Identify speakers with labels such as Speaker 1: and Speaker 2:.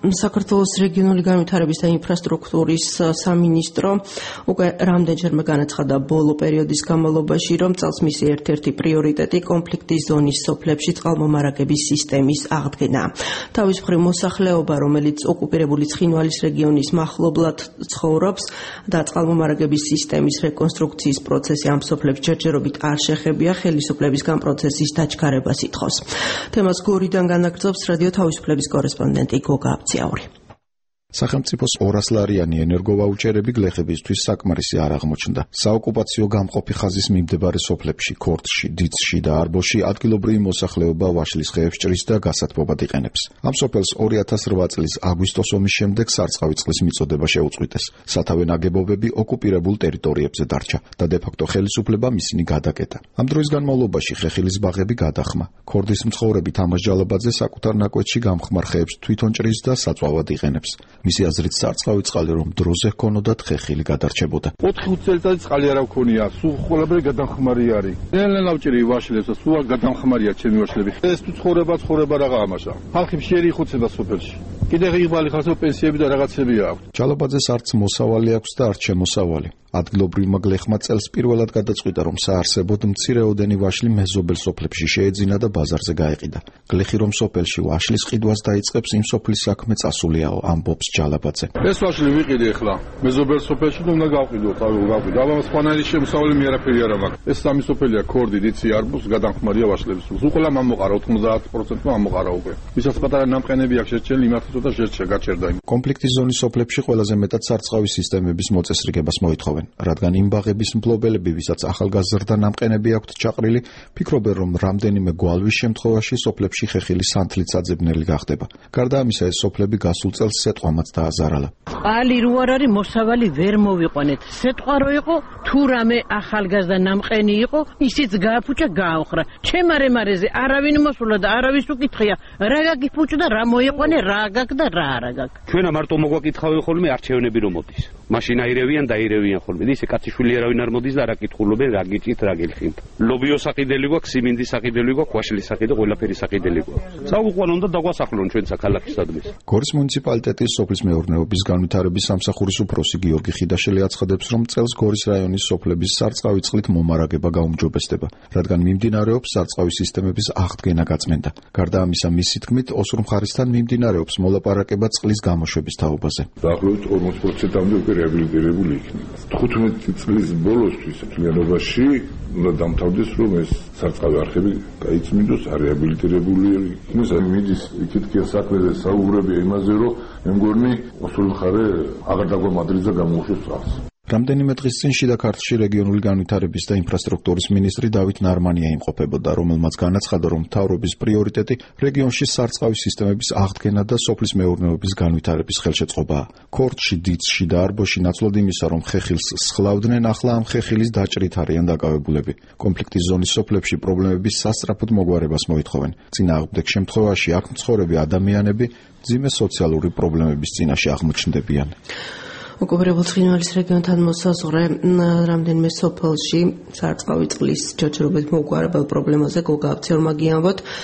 Speaker 1: საქართველოს რეგიონული განვითარების და ინფრასტრუქტურის სამინისტრო უკვე რამდენჯერმე განაცხადა ბოლო პერიოდის განმავლობაში, რომ წელს მისი ერთ-ერთი პრიორიტეტი კონფლიქტის ზონის სოფლებში წყალმომარაგების სისტემის აღდგენაა. თავის მხრივ მოსახლეობა, რომელიც ოკუპირებული ცხინვალის რეგიონის მახლობლად ცხოვრობს და წყალმომარაგების სისტემის რეკონსტრუქციის პროცესი ამ სოფლებს ჯერჯერობით არ შეხებია, ხელისუფლებისგან პროცესის დაჩქარებას ითხოვს. თემას გორიდან განაგრძობს რადიო თავისუფლების კორესპონდენტი გოგა აბციაური.
Speaker 2: სახელმწიფოს 200 ლარიანი ენერგოვაუჩერები გლეხებისთვის საკმარისი არ აღმოჩნდა. საოკუპაციო გამყოფი ხაზის მიმდებარე სოფლებში, ქორდში, დიცში და არბოში ადგილობრივი მოსახლეობა ვაშლის ხეებს ჭრის და გასათბობად იყენებს. ამ სოფელს 2008 წლის აგვისტოს ომის შემდეგ სარწყავი წყლის მიწოდება შეუწყვიტეს. სათავე ნაგებობები ოკუპირებულ ტერიტორიებზე დარჩა და დე-ფაქტო ხელისუფლებამ ისინი გადაკეტა. ამ დროის განმავლობაში ხეხილის ბაღები გადახმა. ქორდის მცხოვრები თამაშ ჯალაბაძე საკუთარ ნაკვეთში გამხმარ ხეებს თვითონ ჭრის და საწვავად იყენებს. მისი აზრით სარწყავი წყალი რომ დროზე ჰქონოდათ ხეხილი გადარჩებოდა.
Speaker 3: 4-5 წელიწადი წყალი არ აქვს, სულ ყველაფერი გადამხმარი არის. ნელ-ნელა ვჭირი ვაშლებს და სულ გადამხმარია ჩემი ვაშლები. ეს თუ ცხოვრება რაღა ამაშა. ხალხი შეერი იხოცება სოფელში. კიდე ღირბალი ხალხო პენსიები და რაღაცები აქვს.
Speaker 2: ჯალაბაძეს არც მოსავალი აქვს და არც შემოსავალი. ადგილობრივმა გლეხმა წელს პირველად გადაწყვიტა, რომ საარსებოდ მცირეოდენი ვაშლი მეზობელ სოფლებში შეეძინა და ბაზარზე გაეყიდა. გლეხი რომ სოფელში ვაშლის ყიდვას დაიწყებს, იმ სოფლის საქმე წასულიაო, ამბობს ჯალაბაძე.
Speaker 3: ეს ვაშლი ვიყიდე ახლა მეზობელ სოფელში და უნდა გავყიდოთ, გავყიდო. აბა სხვანაირი შემოსავალი მე არაფერი არ მაქვს. ეს სამი სოფელია ქორდი, დიცი, არბოს, გადამხმარია ვაშლების. უყოლა მომყარა 90%-მა მომყარა უკვე. ვისაც პატარა ნამყენები აქვს შეჭრილი, იმათაც და გაჩერდა.
Speaker 2: კონფლიქტის ზონის სოფლებში ყველაზე მეტად სარწყავი სისტემების მოწესრიგებას მოითხოვენ. რადგან იმ ბაღების მფლობელები, ვისაც ახალგაზრდა ნამყენები აქვთ ჩაყრილი, ფიქრობენ, რომ რამდენიმე გვალვის შემთხვევაში სოფლებში ხეხილი სანთლით საძებნელი გახდება. გარდა ამისა, ეს სოფლები გასულ წელს სეტყვამაც დააზარალა.
Speaker 4: წყალი რო არ არის, მოსავალი ვერ მოვიყვანეთ. სეტყვა რო იყო, თუ რამე ახალგაზრდა ნამყენი იყო, ისიც გააფუჭა, გააოხრა. ჩემარემარეზე არავინ მოსულა და არავის უკითხია, რა გაგიფუჭდა, რა მოიყვანე, რა გაგდა, რა არა გაგ.
Speaker 5: ჩვენა მარტო მოგვაკითხავენ ხოლმე არჩევნები რომ მოდის. მაშინ აირევიან და აირევიან ხოლმე. ისე კაციშვილი არავინ არ მოდის და რა კითხულობენ, რა გიწით, რა გელხინთ. ლობიო საყიდელი გვაქვს, სიმინდის საყიდელი გვაქვს, ვაშლის საყიდე, ყველაფერი საყიდელი გვაქვს. საუყვან უნდა დაგვასახლონ ჩვენ საქალაქისადმის.
Speaker 2: გორის მუნიციპალიტეტის სოფლის მეურნეობის განვითარების სამსახურის უფროსი გიორგი ხიდაშელი აცხადებს, რომ წელს გორის რაიონის სოფლების სარწყავი წყლით მომარაგება გაუმჯობესდება, რადგან მიმდინარეობს სარწყავი სისტემების აღდგენა გაწმენდა. გარდა ამისა, მისი თქმით, ოსურ მხარისთან მიმდინარეობს მოლაპარაკება წყლის გამოშვების თაობაზე.
Speaker 3: დაახლოებით 40%-ამდე უკვე რეაბილიტირებული იქნება. 15 წლის ბოლოსთვის მთლიანობაში უნდა დამთავრდეს, რომ ეს სარწყავი არხები გაიწმინდოს, არეაბილიტირებული იქნეს. მიდის იქითკია საქმე და საუბრები იმაზე, რომ მე მგონი ოსური მხარე აღარ დაგვამადრიძა გამოუშვეს წყალს.
Speaker 2: რამდენიმე დღის წინ შიდა ქართლში რეგიონული განვითარების და ინფრასტრუქტურის მინისტრი დავით ნარმანია იმყოფებოდა, რომელმაც განაცხადა, რომ მთავრობის პრიორიტეტი რეგიონში სარწყავი სისტემების აღდგენა და სოფლის მეურნეობის განვითარების ხელშეწყობაა. ქორდში, დიცში და არბოში ნაცვლად იმისა, რომ ხეხილს სხლავდნენ, ახლა ამ ხეხილის დაჭრით არიან დაკავებულები. კონფლიქტის ზონის სოფლებში პრობლემების სასწრაფოდ მოგვარებას მოითხოვენ. წინააღმდეგ შემთხვევაში აქ მცხოვრები ადამიანები მძიმე სოციალური პრობლემების წინაშე აღმოჩნდებიან.
Speaker 1: ოკუპირებულ ცხინვალის რეგიონთან მოსაზღვრე რამდენიმე სოფელში სარწყავი წყლის ჯერჯერობით მოუგვარებელ პრობლემაზე გოგა აბციაურმა გიამბოთ.